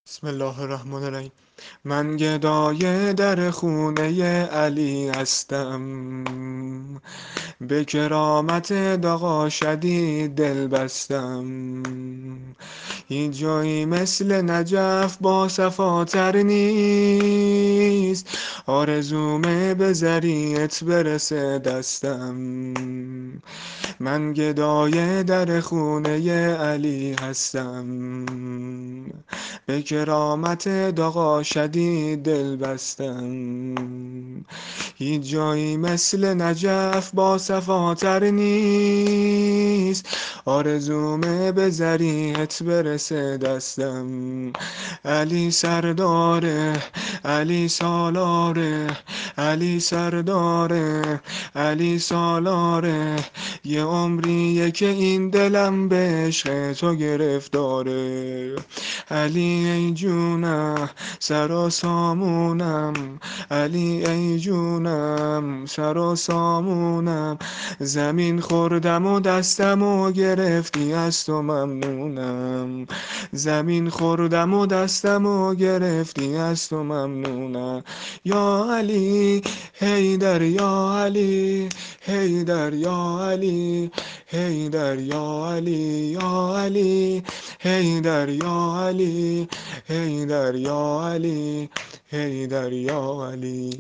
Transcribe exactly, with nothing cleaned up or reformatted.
بسم الله الرحمن الرحیم. من گدای در خونه علی هستم، به کرامت داغا شدید دل بستم. هیچ جایی مثل نجف با صفاتر نیست، آرزومه به زریعت برسه دستم. من گدای در خونه علی هستم، به کرامت داغا شدید دل بستم. هیچ جایی مثل نجف با صفاتر نیست، آرزومه به زریعت برسه دستم. علی سرداره، علی سالاره، علی سرداره، علی سالاره. یه عمریه که این دلم به عشق تو گرفتاره. علی ای جونم سر و سامونم، علی ای جونم سر و سامونم. زمین خوردم و دستم و گرفتی از تو ممنونم. زمین خوردم و دستم و گرفتی از تو ممنونم. یا علی حیدر، یا علی حیدر، یا علی حیدر، یا علی، یا علی حیدر، یا علی حیدر، یا علی حیدر، یا علی.